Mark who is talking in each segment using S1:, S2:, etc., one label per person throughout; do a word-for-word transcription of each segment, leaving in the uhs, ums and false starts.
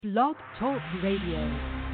S1: Blog Talk Radio.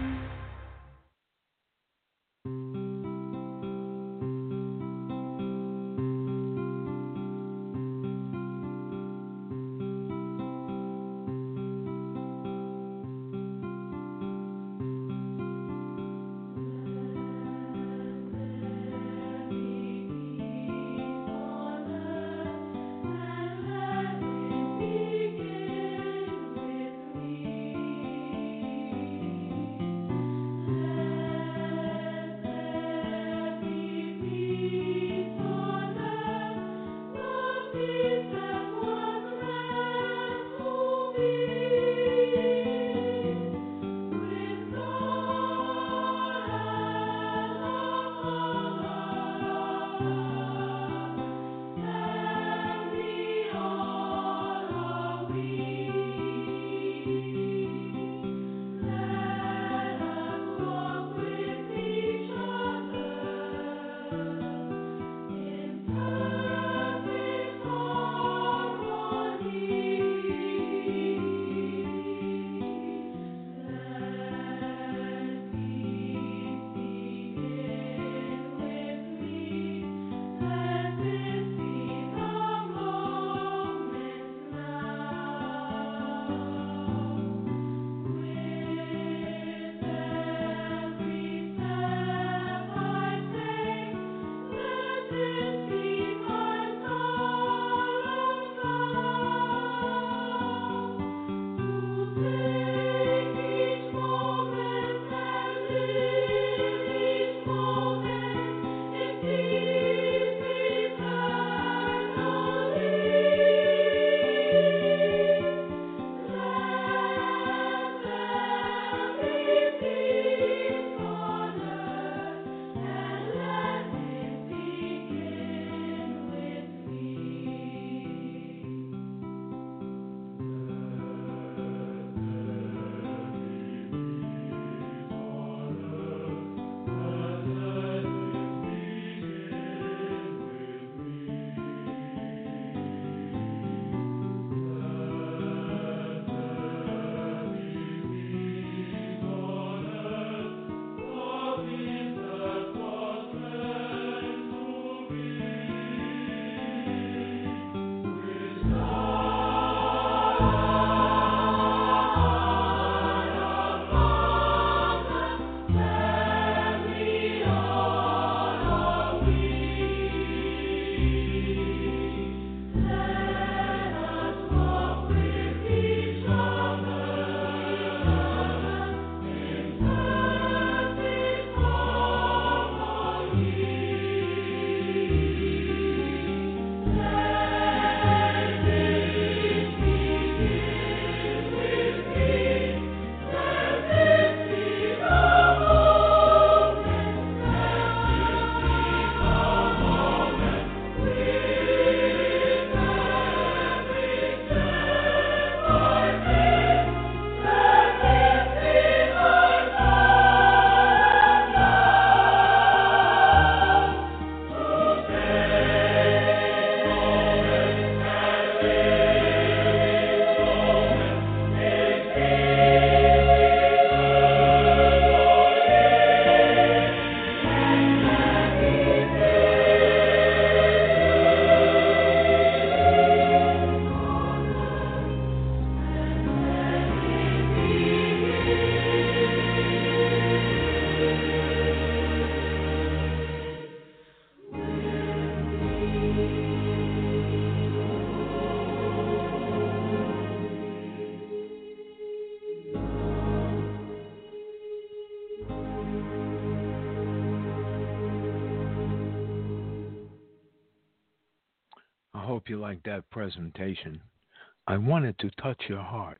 S2: I hope you like that presentation. I wanted to touch your heart.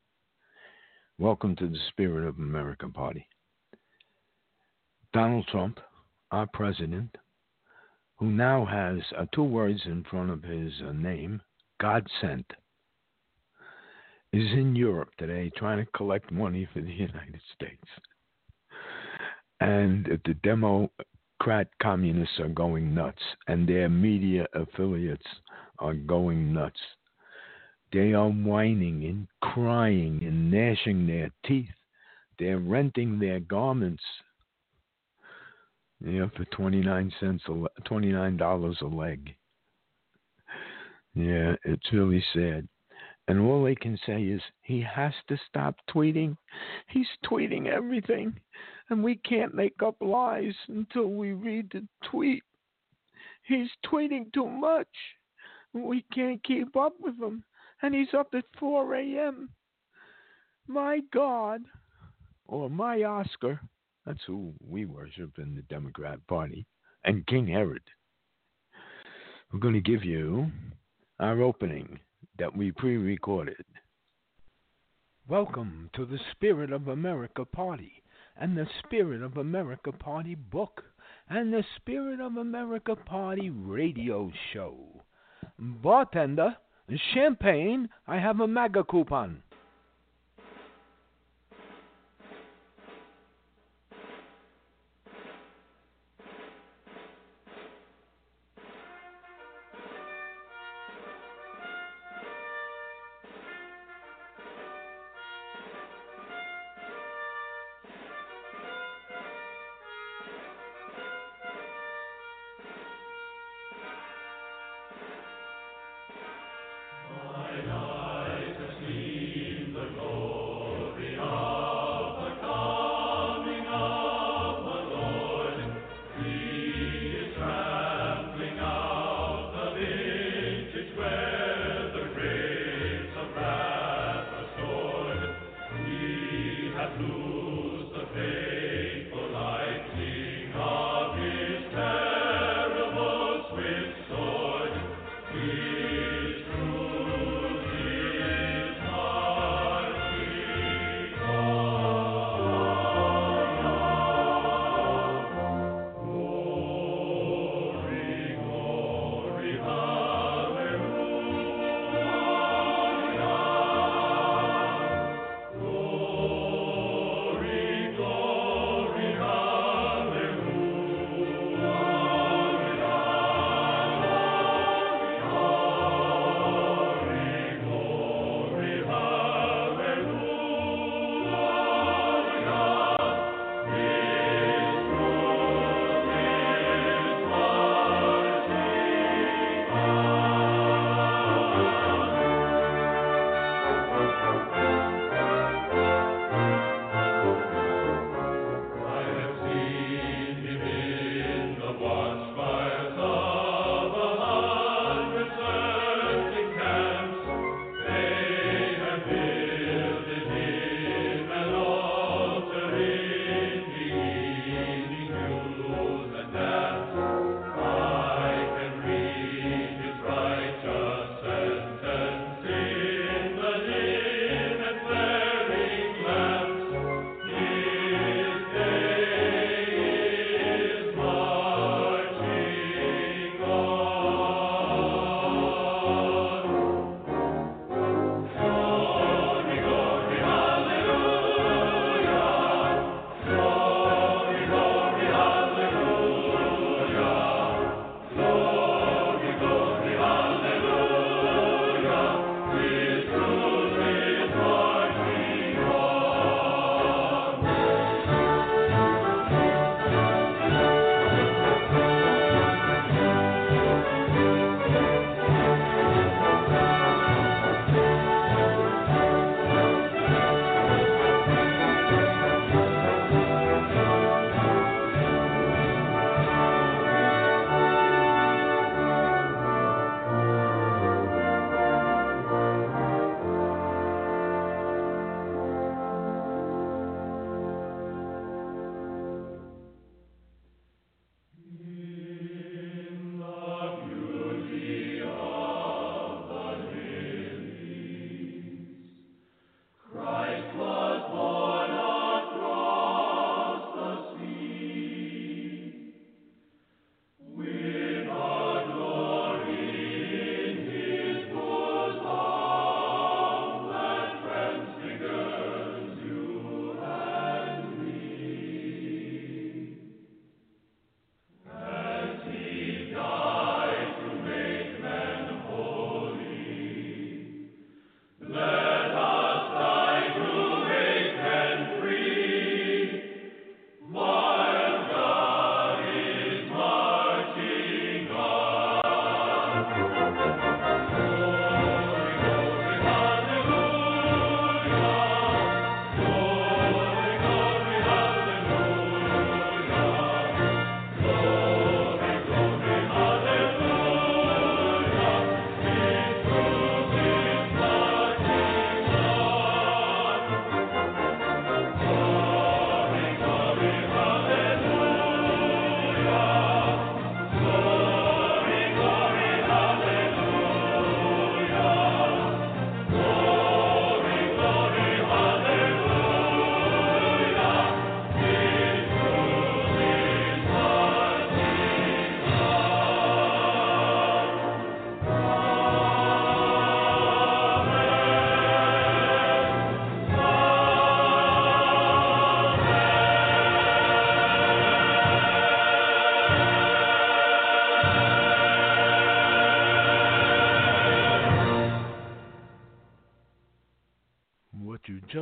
S2: Welcome to the Spirit of America Party. Donald Trump, our president, who now has uh, two words in front of his uh, name, God sent, is in Europe today trying to collect money for the United States. And the Democrat communists are going nuts, and their media affiliates are going nuts. They are whining and crying and gnashing their teeth. They're renting their garments, yeah, for twenty-nine cents, a, twenty-nine dollars a leg. Yeah, it's really sad. And all they can say is, he has to stop tweeting. He's tweeting everything. And we can't make up lies until we read the tweet. He's tweeting too much. We can't keep up with him. And he's up at four a.m. My God. Or my Oscar. That's who we worship in the Democrat Party. And King Herod. We're going to give you our opening that we pre-recorded. Welcome to the Spirit of America Party and the Spirit of America Party book and the Spirit of America Party radio show. Bartender, champagne, I have a MAGA coupon.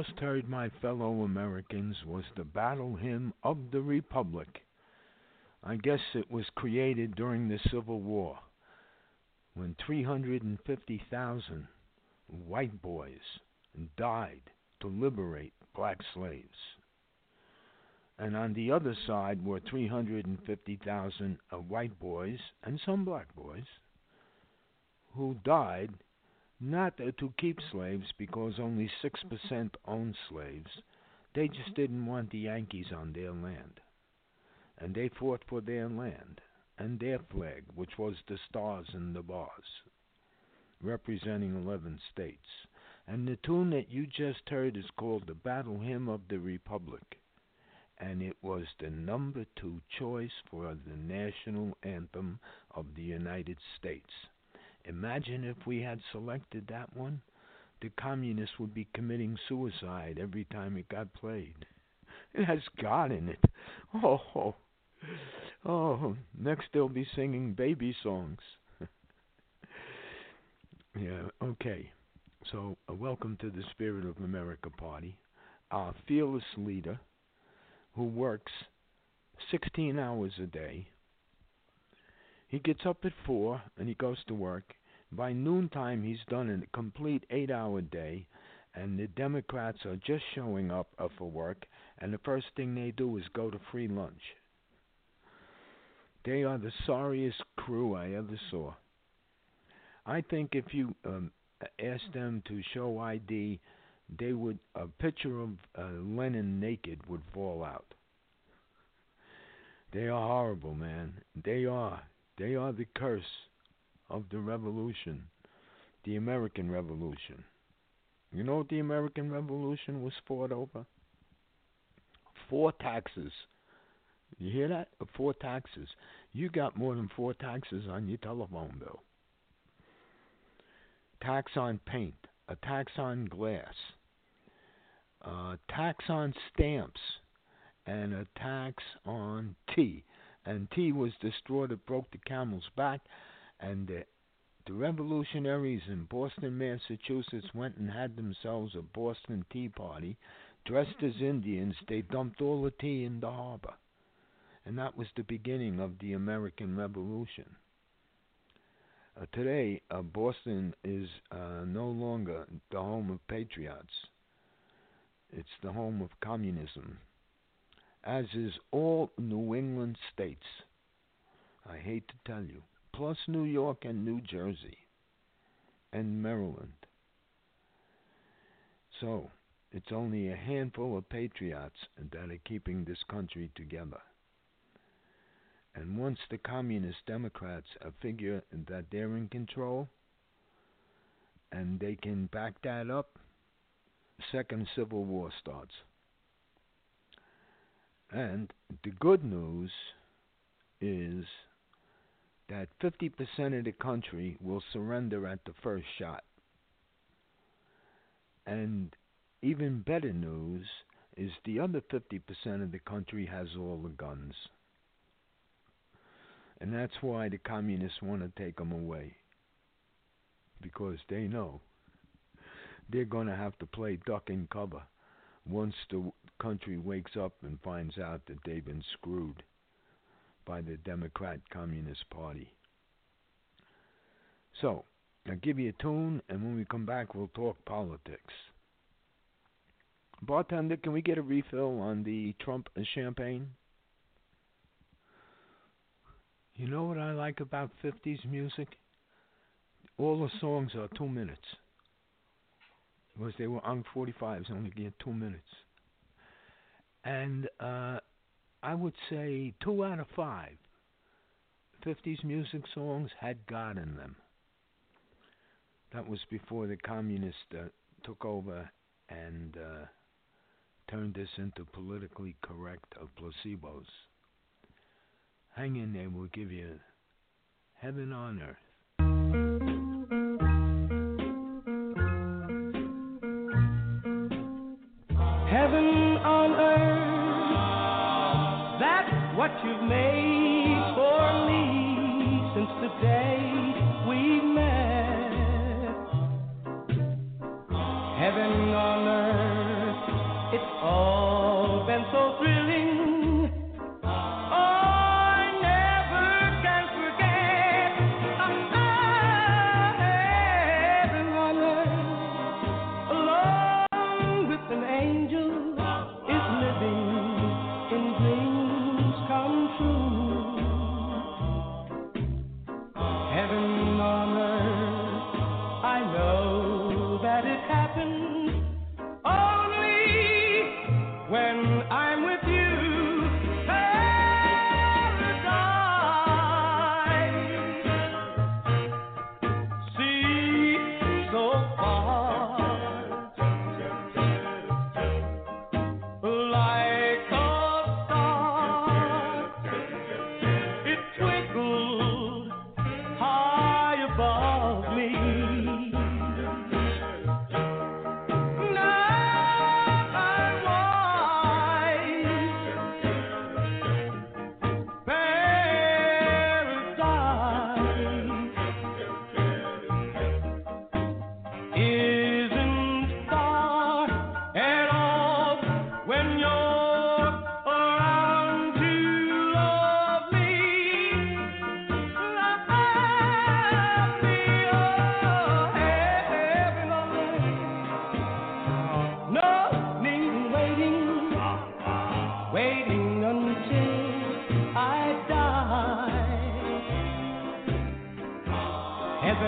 S2: just heard, my fellow Americans, was the battle hymn of the Republic. I guess it was created during the Civil War when three hundred fifty thousand white boys died to liberate black slaves. And on the other side were three hundred fifty thousand uh, white boys and some black boys who died not uh, to keep slaves, because only six percent owned slaves. They just didn't want the Yankees on their land. And they fought for their land and their flag, which was the stars and the bars, representing eleven states. And the tune that you just heard is called the Battle Hymn of the Republic. And it was the number two choice for the national anthem of the United States. Imagine if we had selected that one. The communists would be committing suicide every time it got played. It has God in it. Oh, oh, oh. Next they'll be singing baby songs. Yeah, okay. So, uh, welcome to the Spirit of America Party. Our fearless leader, who works sixteen hours a day. He gets up at four and he goes to work. By noontime, he's done a complete eight-hour day, and the Democrats are just showing up uh, for work, and the first thing they do is go to free lunch. They are the sorriest crew I ever saw. I think if you um, asked them to show I D, they would a picture of uh, Lenin naked would fall out. They are horrible, man. They are. They are the curse of the revolution, the American Revolution. You know what the American Revolution was fought over? Four taxes. You hear that? Four taxes. You got more than four taxes on your telephone bill. Tax on paint, a tax on glass, a tax on stamps, and a tax on tea. And tea was the straw that broke the camel's back. And the, the revolutionaries in Boston, Massachusetts went and had themselves a Boston Tea Party. Dressed as Indians, they dumped all the tea in the harbor. And that was the beginning of the American Revolution. Uh, today, uh, Boston is uh, no longer the home of patriots. It's the home of communism, as is all New England states. I hate to tell you. Plus New York and New Jersey and Maryland. So, it's only a handful of patriots that are keeping this country together. And once the communist Democrats figure that they're in control and they can back that up, second Civil War starts. And the good news is that fifty percent of the country will surrender at the first shot. And even better news is the other fifty percent of the country has all the guns. And that's why the communists want to take them away. Because they know they're going to have to play duck and cover once the country wakes up and finds out that they've been screwed by the Democrat Communist Party. So, I'll give you a tune, and when we come back, we'll talk politics. Bartender, can we get a refill on the Trump champagne? You know what I like about fifties music? All the songs are two minutes. Because they were on forty-fives, only get two minutes. And uh, I would say two out of five fifties music songs had God in them. That was before the communists uh, took over and uh, turned this into politically correct of placebos. Hang in there, we'll give you heaven on earth.
S3: Heaven on earth, that's what you've made for me since the day we met. Heaven on earth,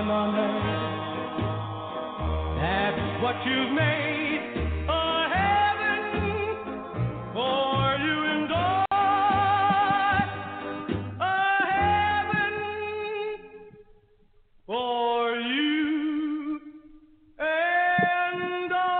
S3: heaven on earth. That's what you've made a heaven for you and I. A heaven for you and I.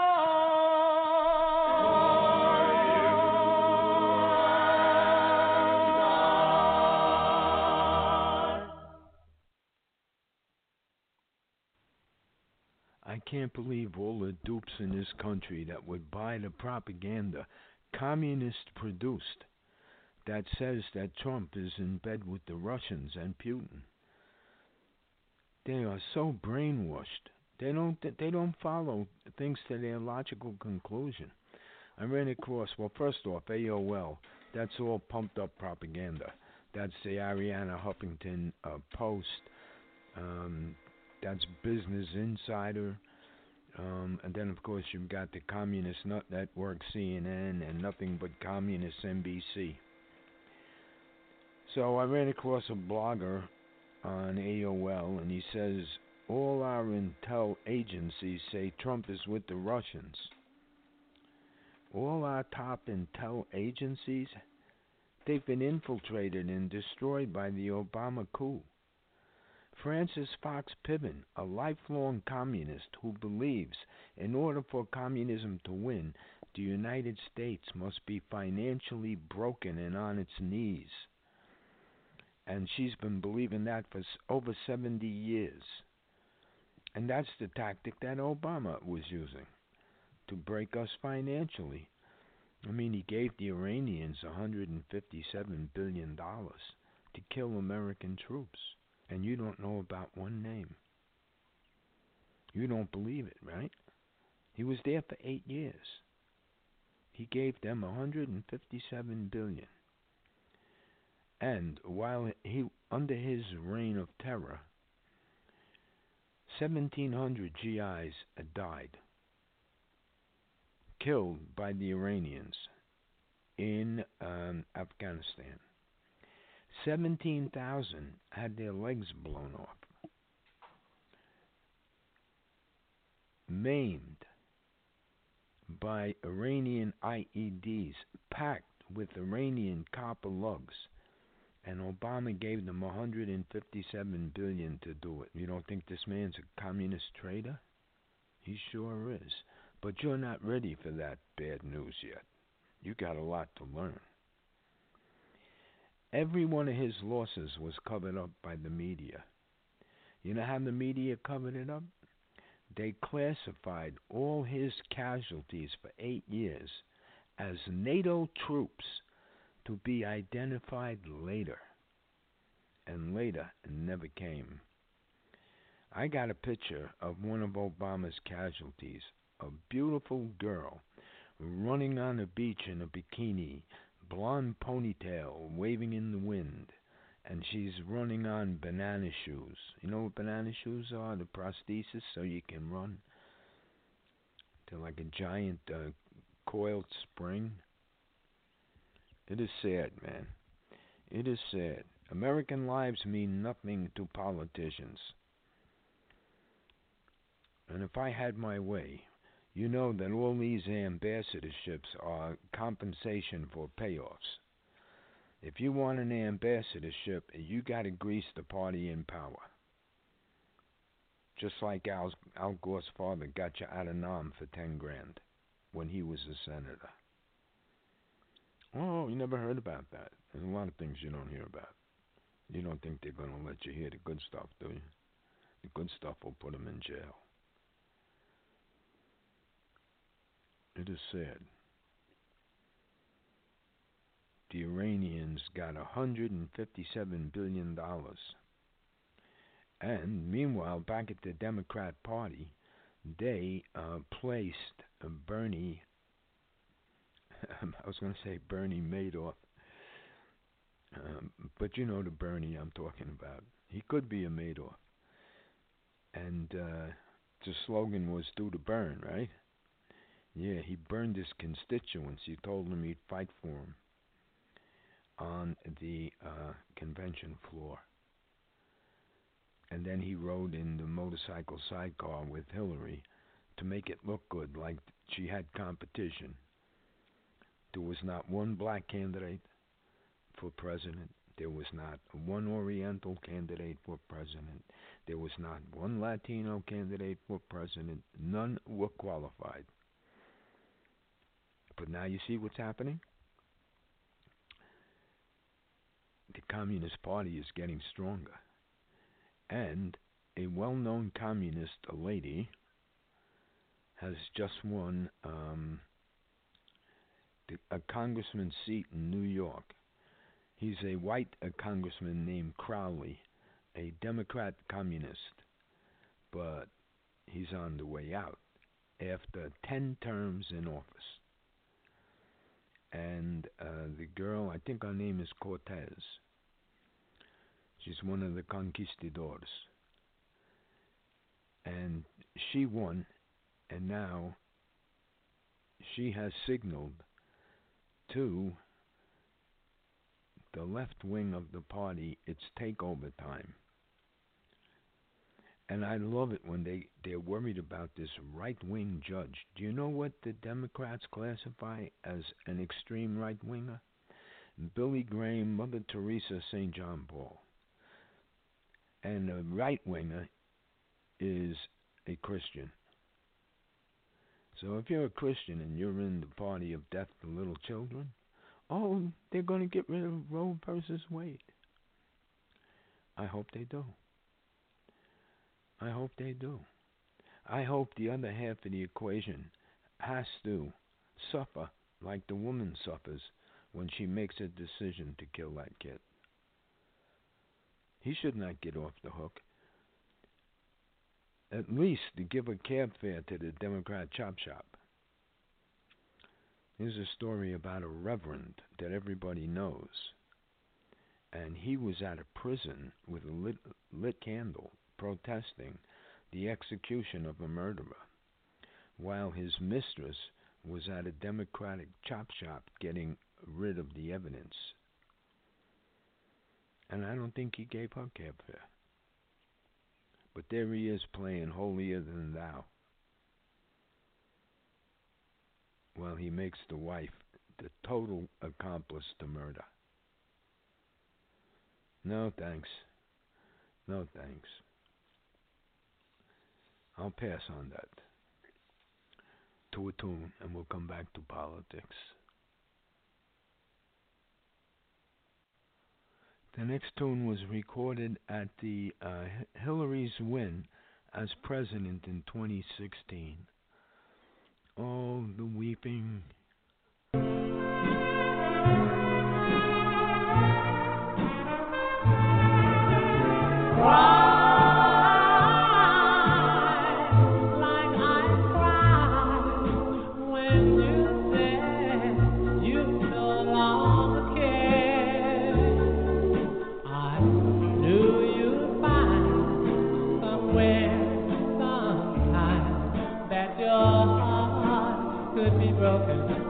S2: I can't believe all the dupes in this country that would buy the propaganda communist produced that says that Trump is in bed with the Russians and Putin. They are so brainwashed. They don't they don't follow things to their logical conclusion. I ran across, well, first off, A O L. That's all pumped up propaganda. That's the Ariana Huffington uh, Post. Um, that's Business Insider. Um, and then, of course, you've got the Communist Nut Network, C N N, and nothing but Communist N B C. So I ran across a blogger on A O L, and he says, all our intel agencies say Trump is with the Russians. All our top intel agencies, they've been infiltrated and destroyed by the Obama coup. Francis Fox Piven, a lifelong communist who believes in order for communism to win, the United States must be financially broken and on its knees. And she's been believing that for over seventy years. And that's the tactic that Obama was using, to break us financially. I mean, he gave the Iranians one hundred fifty-seven billion dollars to kill American troops. And you don't know about one name. You don't believe it, right? He was there for eight years. He gave them one hundred fifty-seven billion dollars. And while he, under his reign of terror, seventeen hundred G Is died, killed by the Iranians in um, Afghanistan. seventeen thousand had their legs blown off, maimed by Iranian I E Ds, packed with Iranian copper lugs, and Obama gave them one hundred fifty-seven billion dollars to do it. You don't think this man's a communist traitor? He sure is. But you're not ready for that bad news yet. You got a lot to learn. Every one of his losses was covered up by the media. You know how the media covered it up? They classified all his casualties for eight years as NATO troops to be identified later. And later never came. I got a picture of one of Obama's casualties, a beautiful girl running on the beach in a bikini, blonde ponytail waving in the wind, and she's running on banana shoes. You know what banana shoes are? The prosthesis, so you can run. They're like a giant uh, coiled spring. It is sad, man. It is sad. American lives mean nothing to politicians. And if I had my way, you know that all these ambassadorships are compensation for payoffs. If you want an ambassadorship, you got to grease the party in power. Just like Al, Al Gore's father got you out of Nam for ten grand when he was a senator. Oh, you never heard about that. There's a lot of things you don't hear about. You don't think they're going to let you hear the good stuff, do you? The good stuff will put them in jail. It is sad. The Iranians got one hundred fifty-seven billion dollars. And meanwhile, back at the Democrat Party, they uh, placed uh, Bernie, I was going to say Bernie Madoff, um, but you know the Bernie I'm talking about. He could be a Madoff. And uh, the slogan was do the burn, right? Yeah, he burned his constituents. He told them he'd fight for them on the uh, convention floor. And then he rode in the motorcycle sidecar with Hillary to make it look good, like she had competition. There was not one black candidate for president. There was not one Oriental candidate for president. There was not one Latino candidate for president. None were qualified. But now you see what's happening? The Communist Party is getting stronger. And a well-known communist, a lady, has just won um, the, a congressman's seat in New York. He's a white a congressman named Crowley, a Democrat communist, but he's on the way out after ten terms in office. And uh, the girl, I think her name is Cortez. She's one of the conquistadors. And she won, and now she has signaled to the left wing of the party it's takeover time. And I love it when they, they're worried about this right-wing judge. Do you know what the Democrats classify as an extreme right-winger? Billy Graham, Mother Teresa, Saint John Paul. And a right-winger is a Christian. So if you're a Christian and you're in the party of death to little children, oh, they're going to get rid of Roe versus Wade. I hope they do. I hope they do. I hope the other half of the equation has to suffer like the woman suffers when she makes a decision to kill that kid. He should not get off the hook. At least to give a cab fare to the Democrat chop shop. Here's a story about a reverend that everybody knows. And he was at a prison with a lit, lit candle protesting the execution of a murderer, while his mistress was at a Democratic chop shop getting rid of the evidence. And I don't think he gave her cab fare. But there he is playing holier than thou. Well, he makes the wife the total accomplice to murder. No thanks. No thanks. I'll pass on that. To a tune, and we'll come back to politics. The next tune was recorded at the uh, Hillary's win as president in twenty sixteen. Oh, the weeping.
S3: Broken.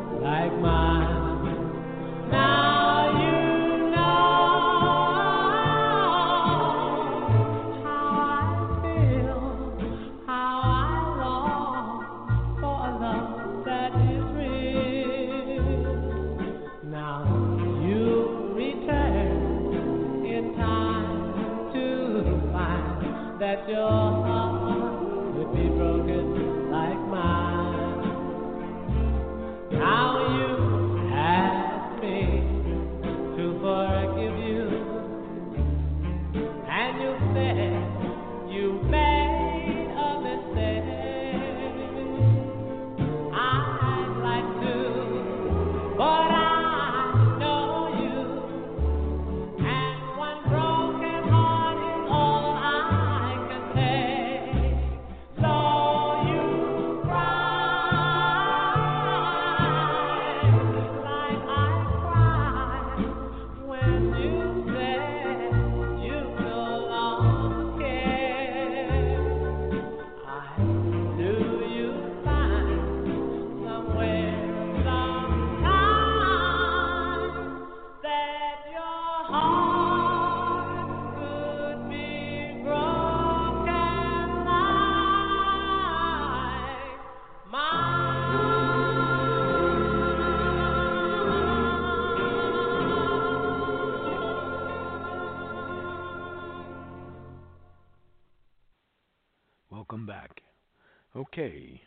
S2: back. Okay,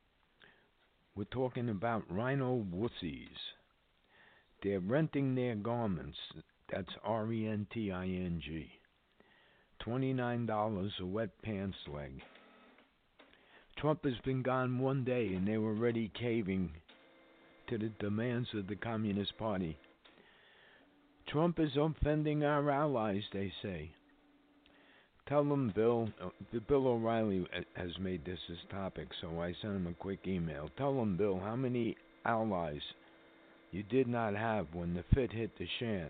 S2: we're talking about rhino wussies. They're renting their garments. That's R E N T I N G. twenty-nine dollars a wet pants leg. Trump has been gone one day and they were already caving to the demands of the Communist Party. Trump is offending our allies, they say. Tell them, Bill, uh, Bill O'Reilly has made this his topic, so I sent him a quick email. Tell them, Bill, how many allies you did not have when the fit hit the shan.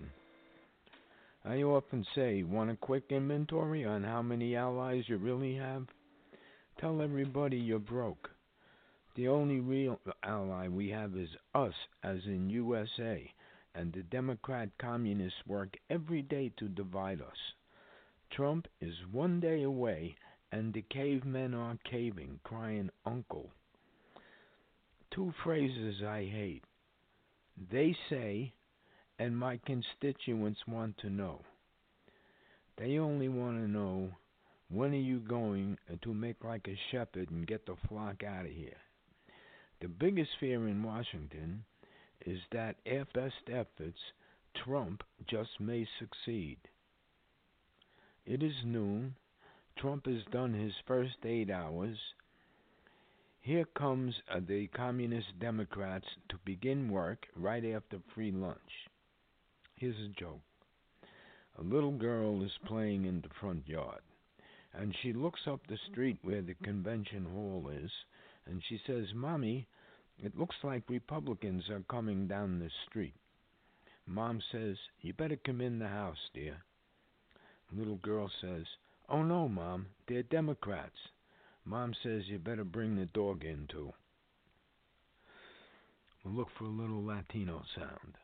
S2: I often say, want a quick inventory on how many allies you really have? Tell everybody you're broke. The only real ally we have is us, as in U S A, and the Democrat communists work every day to divide us. Trump is one day away, and the cavemen are caving, crying uncle. Two phrases I hate. They say, and my constituents want to know. They only want to know, when are you going to make like a shepherd and get the flock out of here? The biggest fear in Washington is that at best efforts, Trump just may succeed. It is noon. Trump has done his first eight hours. Here comes uh, the Communist Democrats to begin work right after free lunch. Here's a joke. A little girl is playing in the front yard, and she looks up the street where the convention hall is, and she says, Mommy, it looks like Republicans are coming down the street. Mom says, you better come in the house, dear. Little girl says, oh no, Mom, they're Democrats. Mom says, you better bring the dog in too. We'll look for a little Latino sound.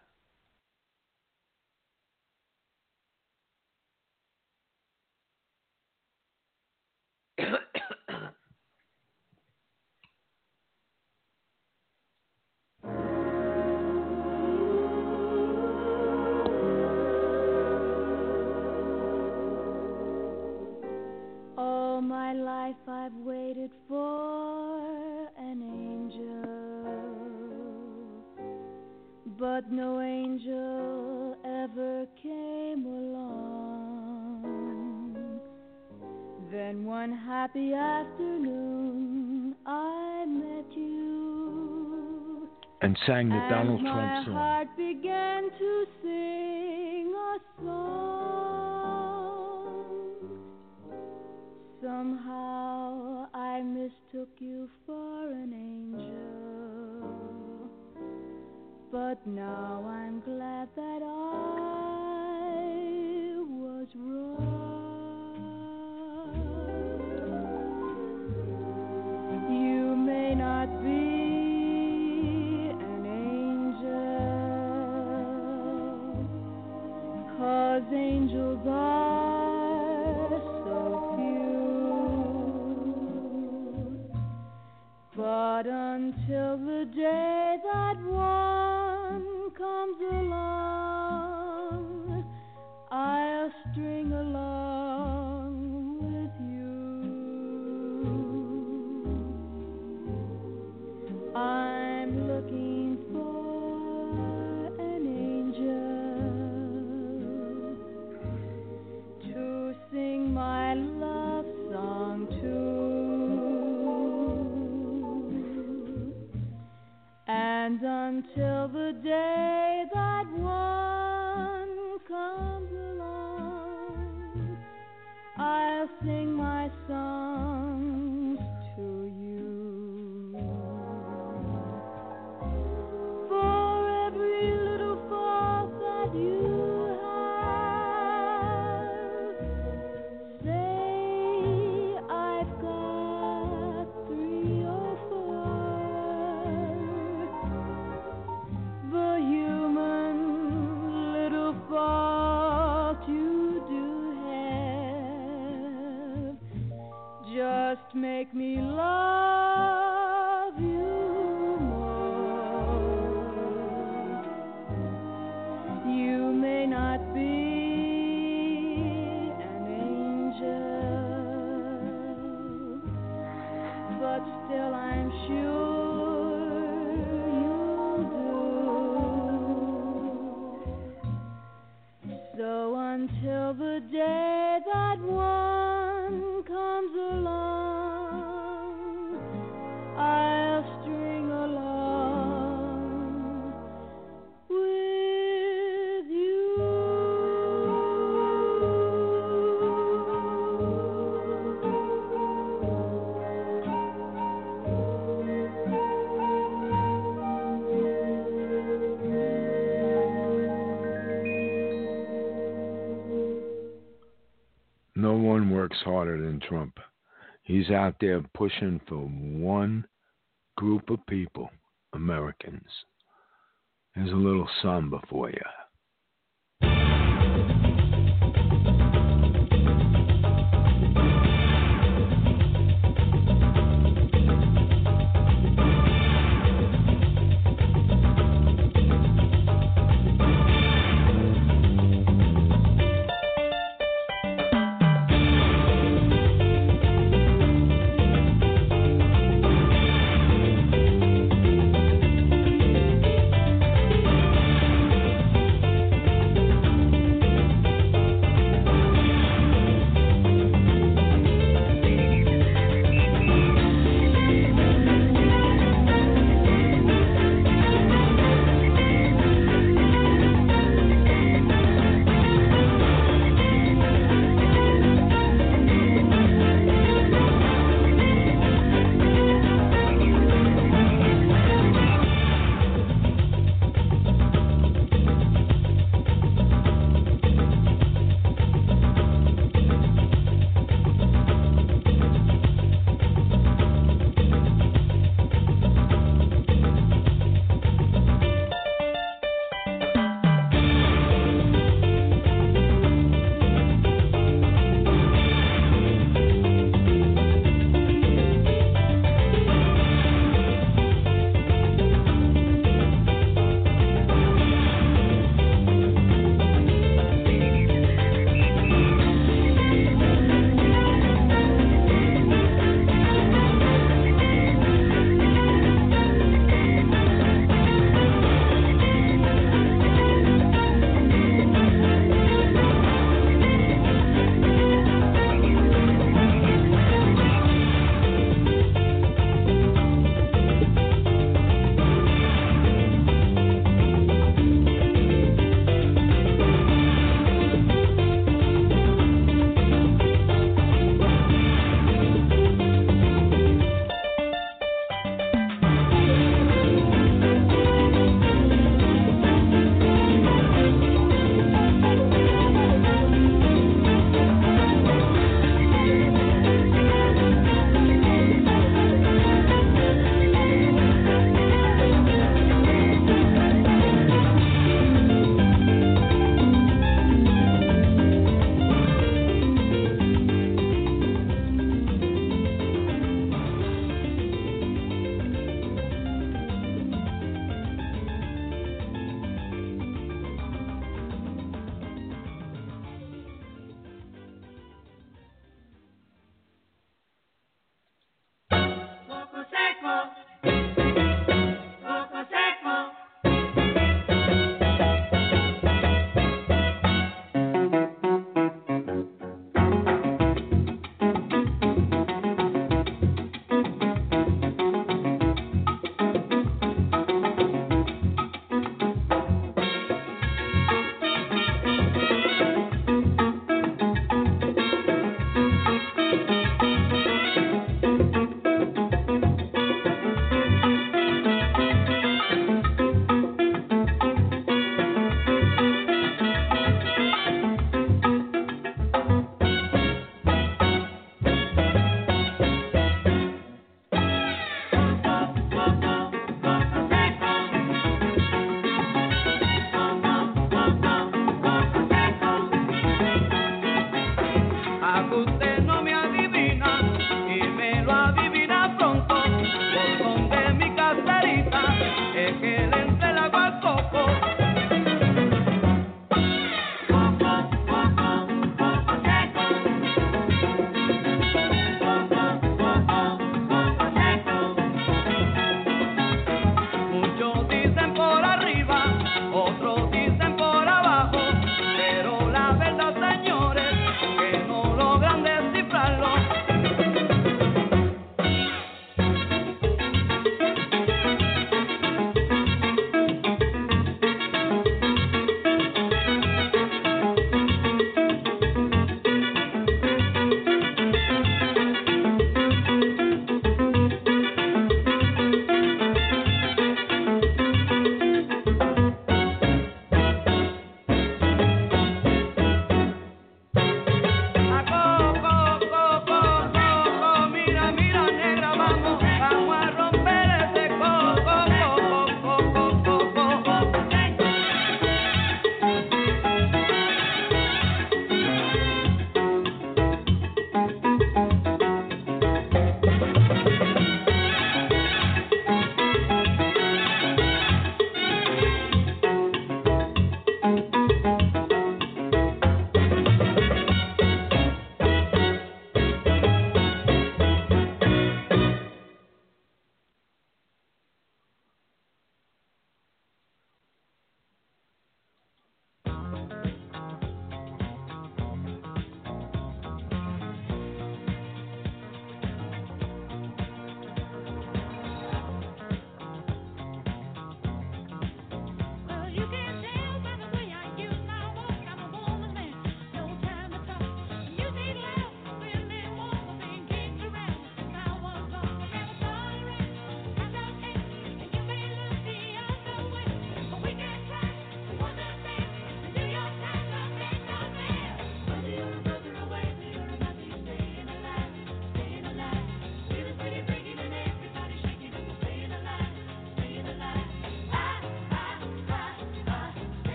S4: All my life I've waited for an angel, but no angel ever came along. Then one happy afternoon I met you,
S2: and sang the
S4: and
S2: Donald
S4: my
S2: Trump song.
S4: heart began to sing a song. Somehow I mistook you for an angel, but now I'm glad that I was wrong. You may not be an angel, 'cause angels are so few, but until the day that one comes along, I'll string along with you. I'm looking for an angel to sing my love song to. And until the day that one comes along, I'll sing my songs to you. For every little fault that you have, say I've got three or four. The human little fault you do have
S2: works harder than Trump. He's out there pushing for one group of people, Americans. Here's a little samba for you.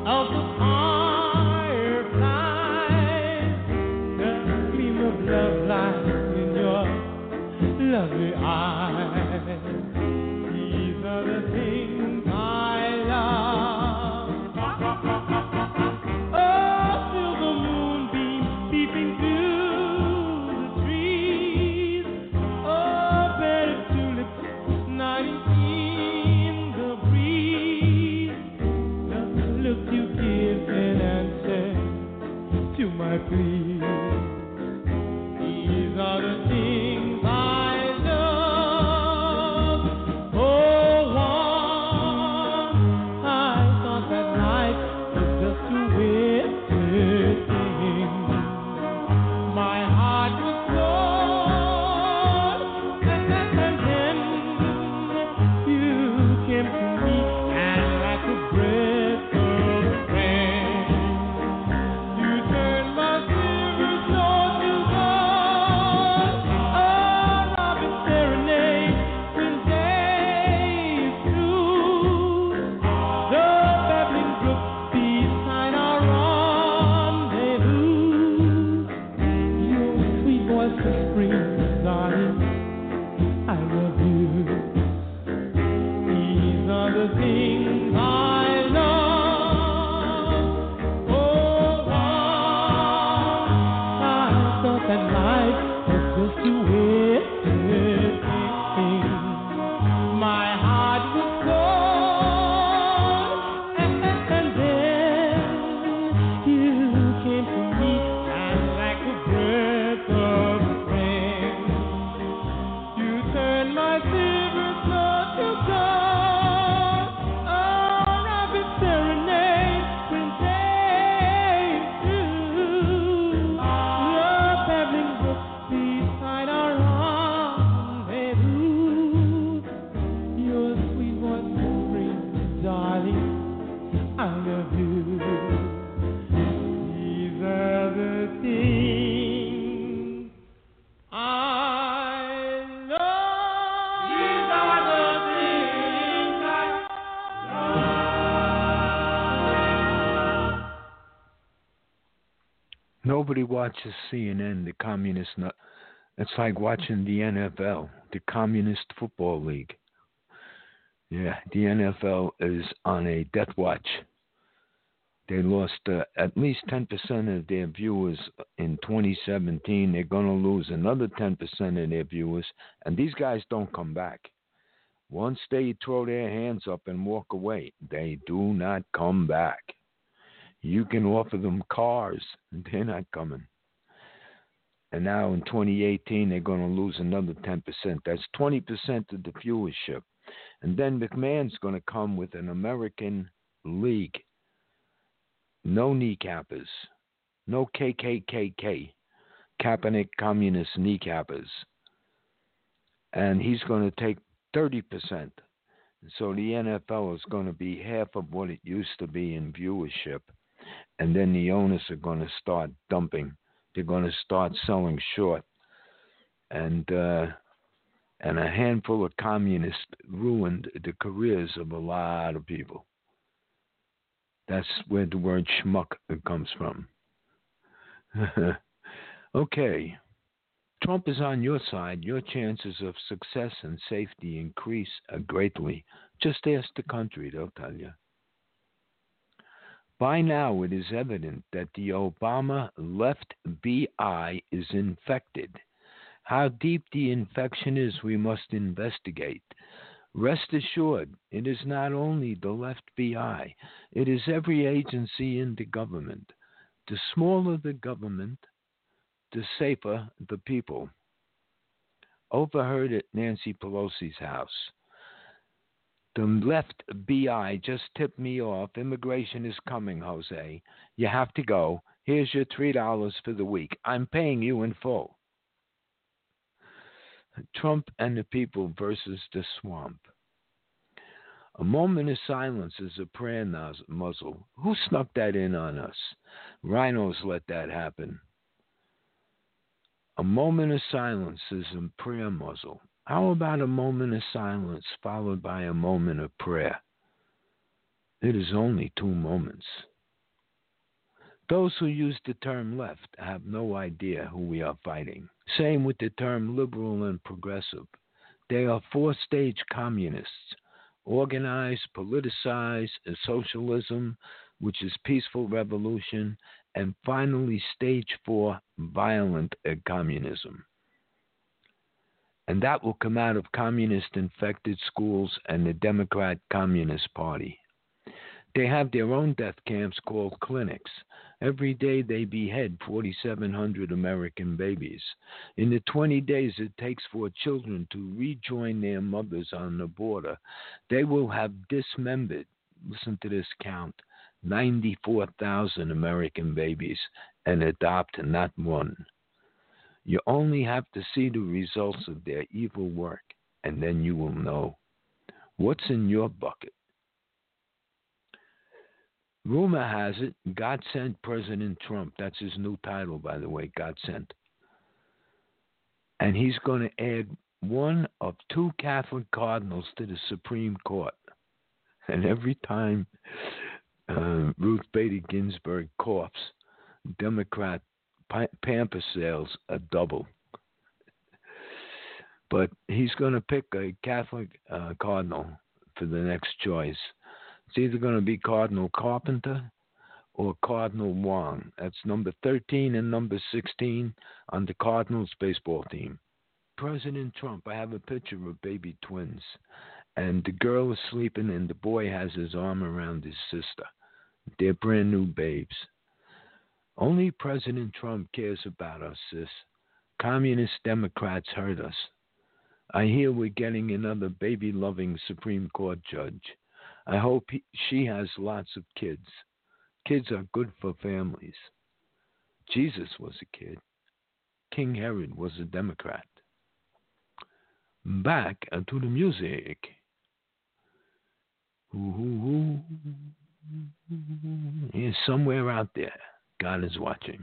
S3: of the fireflies, the gleam of love lies in your lovely eyes. These are the things I love. Oh, silver moonbeams peeping through the trees. Oh, bed of tulips nodding in the breeze. The look you give in answer to my plea. These are the things I love. Oh, one, I thought that life was just a wicked thing. My heart was cold, and then you came to me, and like a breath of rain, you turned my silver snow to gold. Oh, robin serenade when day is through. The babbling brook beside our rendezvous. Your sweet voice whispering, darling, I love you. These are the things I love. Oh, one, I thought that life was just a wicked thing. My heart was cold, and, and then you came to me, and like a breath of rain, you turned my silver snow to gold. Oh, robin serenade when day is through. The babbling brook beside our rendezvous. Your sweet voice whispering, darling, I love you. These are the things I love. These are the things I love.
S2: Nobody watches C N N, the communist. nu- It's like watching the N F L, the Communist Football League. Yeah, the N F L is on a death watch. They lost uh, at least ten percent of their viewers in twenty seventeen. They're going to lose another ten percent of their viewers, and these guys don't come back. Once they throw their hands up and walk away, they do not come back. You can offer them cars, and they're not coming. And now in twenty eighteen, they're going to lose another ten percent. That's twenty percent of the viewership. And then McMahon's going to come with an American League. No kneecappers. No K K K K. Kaepernick communist kneecappers. And he's going to take thirty percent. So the N F L is going to be half of what it used to be in viewership. And then the owners are going to start dumping. They're going to start selling short. And uh, and a handful of communists ruined the careers of a lot of people. That's where the word schmuck comes from. Okay. Trump is on your side. Your chances of success and safety increase greatly. Just ask the country, they'll tell you. By now, it is evident that the Obama left B I is infected. How deep the infection is, we must investigate. Rest assured, it is not only the left B I, it is every agency in the government. The smaller the government, the safer the people. Overheard at Nancy Pelosi's house. The left B I just tipped me off. Immigration is coming, Jose. You have to go. Here's your three dollars for the week. I'm paying you in full. Trump and the people versus the swamp. A moment of silence is a prayer muzzle. Who snuck that in on us? Rhinos let that happen. A moment of silence is a prayer muzzle. How about a moment of silence followed by a moment of prayer? It is only two moments. Those who use the term left have no idea who we are fighting. Same with the term liberal and progressive. They are four-stage communists, organized, politicized as socialism, which is peaceful revolution, and finally stage four, violent communism. And that will come out of communist-infected schools and the Democrat Communist Party. They have their own death camps called clinics. Every day they behead forty-seven hundred American babies. In the twenty days it takes for children to rejoin their mothers on the border, they will have dismembered, listen to this count, ninety-four thousand American babies and adopt not one. You only have to see the results of their evil work, and then you will know what's in your bucket. Rumor has it, God sent President Trump. That's his new title, by the way, God sent. And he's going to add one of two Catholic cardinals to the Supreme Court. And every time uh, Ruth Bader Ginsburg coughs, Democrat pamper sales are double. But he's going to pick a Catholic uh, cardinal for the next choice. It's either going to be Cardinal Carpenter or Cardinal Wong. That's number thirteen and number sixteen on the Cardinals baseball team. President Trump, I have a picture of baby twins. And the girl is sleeping and the boy has his arm around his sister. They're brand new babes. Only President Trump cares about us, sis. Communist Democrats hurt us. I hear we're getting another baby-loving Supreme Court judge. I hope he, she has lots of kids. Kids are good for families. Jesus was a kid. King Herod was a Democrat. Back to the music. Ooh, he's somewhere out there. God is watching.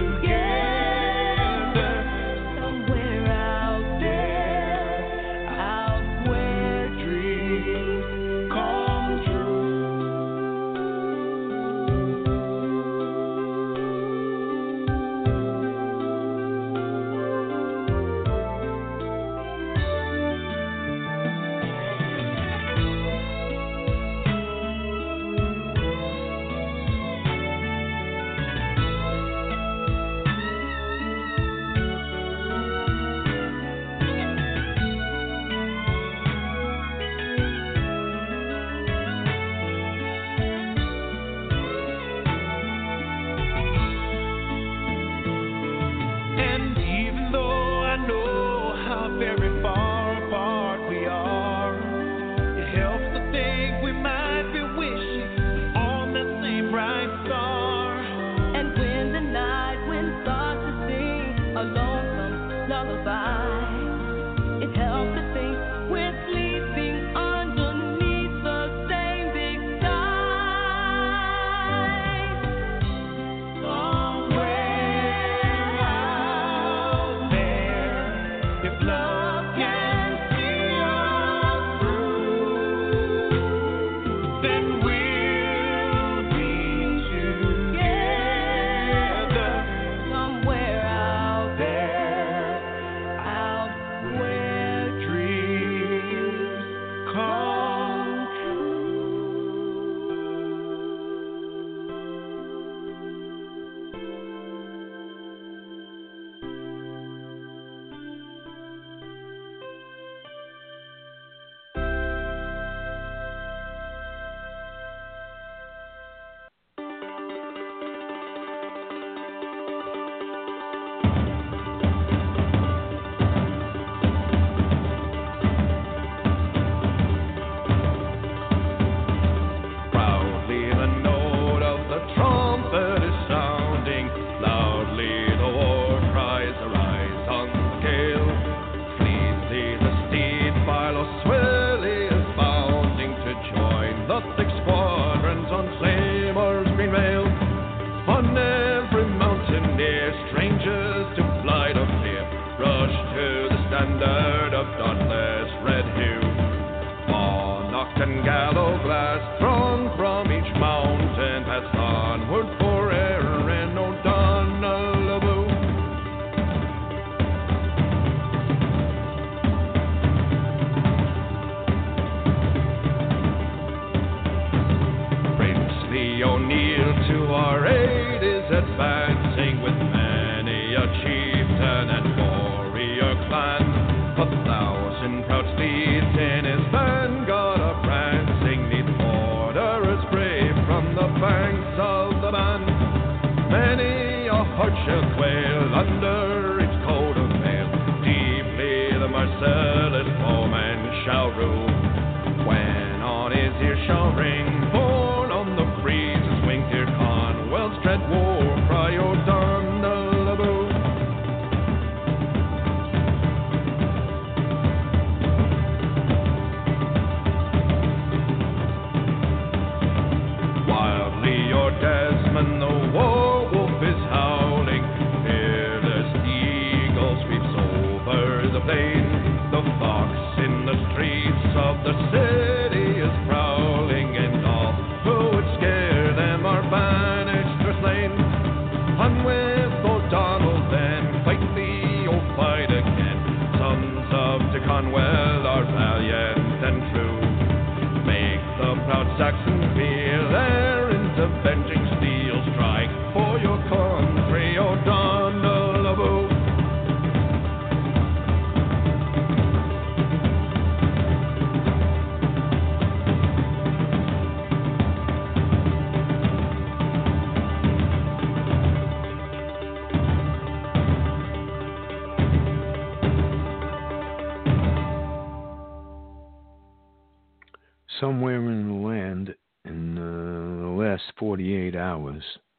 S5: Out
S2: Somewhere in the land in uh, the last forty-eight hours,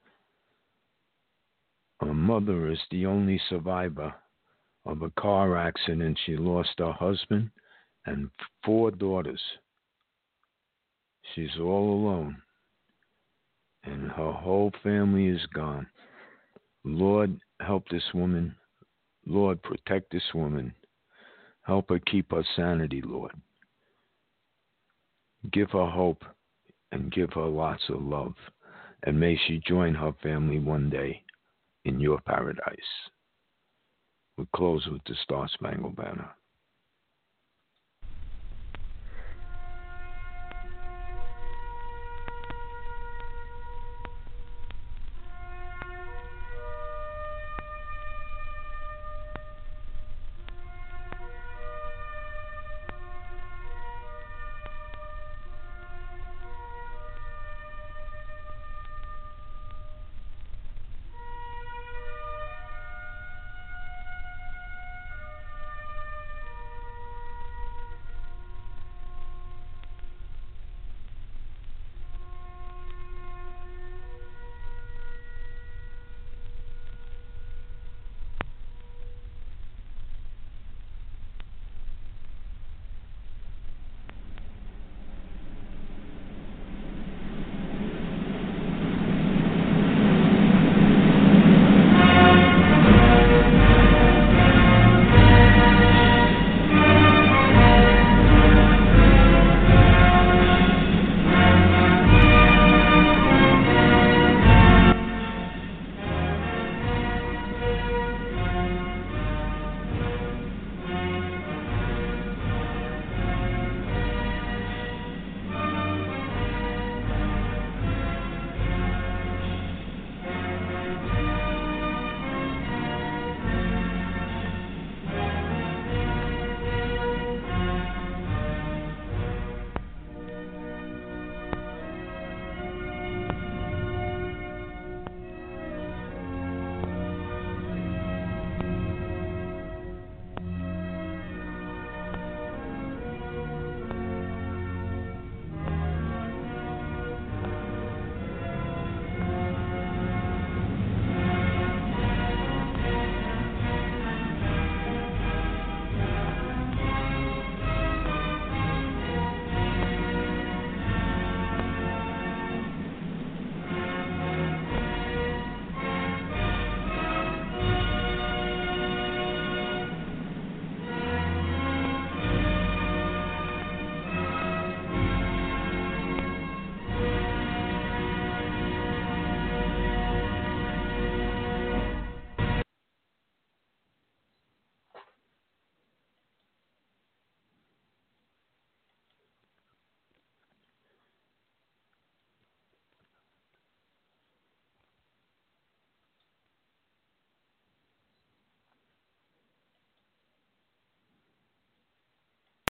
S2: a mother is the only survivor of a car accident. She lost her husband and four daughters. She's all alone, and her whole family is gone. Lord, help this woman. Lord, protect this woman. Help her keep her sanity, Lord. Give her hope and give her lots of love, and may she join her family one day in your paradise. We close with the Star Spangled Banner.